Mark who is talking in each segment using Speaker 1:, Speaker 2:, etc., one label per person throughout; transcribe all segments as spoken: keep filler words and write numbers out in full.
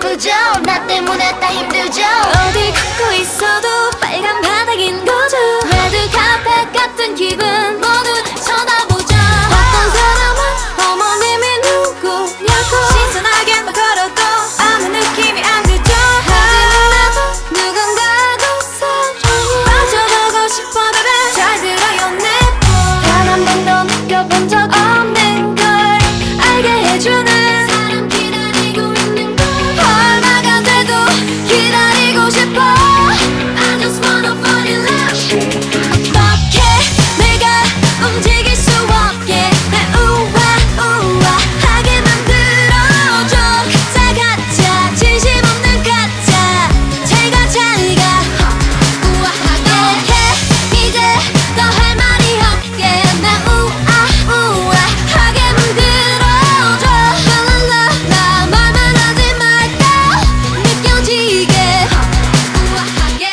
Speaker 1: 바쁘죠. 나 때문에 다 힘들죠.
Speaker 2: 어디 걷고 있어도 빨간 바닥인 거죠. 레드 카펫 같은 기분 모두 쳐다보죠. 어떤 사람은 어머님이 누구냐고 신선하게만 걸어도 아무 느낌이 안 들죠. 하지만 나도 누군가하고 사랑에 빠져보고 싶어 baby. 잘 들어요 내단 한 번도 느껴본 적 없는 걸 알게 해주는 사람 기다리고 있는 걸 얼마가 돼도 기다리고 싶어. I just wanna fall in love. 어떻게 내가 움직일 수 없게 날 우아우아하게 만들어줘. 가짜 가짜 진심 없는 가짜 잘가 잘가 우아하게 해. 이제 더 할 말이 없게 날 우아우아하게 만들어줘. 랄랄라 나 말만 하지 말까 느껴지게 우아하게.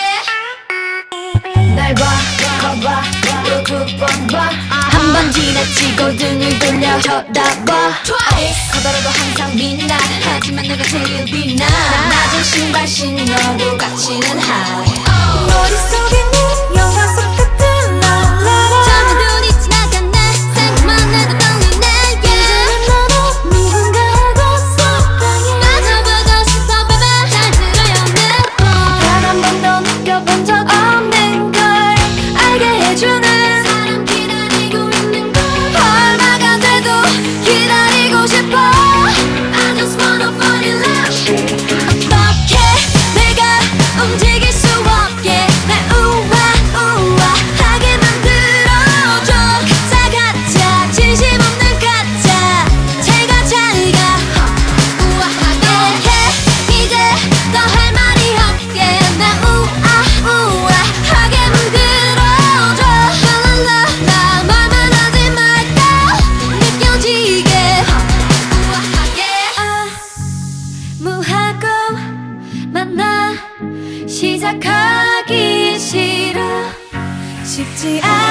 Speaker 1: 날 봐, 커봐, 또 두 번 봐.
Speaker 2: 한 번 지나치고 등을 돌려 쳐다봐.
Speaker 1: Twice.
Speaker 2: 커더라도 항상 빛나. 하지만 내가 제일 빛나. 낮은 신발 신어도 갇히는 high. 머릿속에 네 영화 속 같은 랄라라. 잠은 눈이 지나갔네. 생각만 해도 떨리네. 이제는 나도 누군가하고 사랑해. 빠져보고 싶어 baby. 잘 들어요 단 한 번도 느껴본 적 없는 걸 알게 해주는 사람 기다리고 있는 걸 얼마가 돼도 기다리고 싶어. I just wanna fall in love. 어떻게 내가 움직일 수 없게 날 우아우아하게 만들어줘. 가짜 가짜 진심 없는 가짜 잘가 잘가 우아하게 해. 이제 더 할 말이 없게 날 우아우아하게 만들어줘. 랄랄라 나 말만 하지 말까 느껴지게 우아하게. 무하고 만나 시작하기 싫어. 쉽지 않아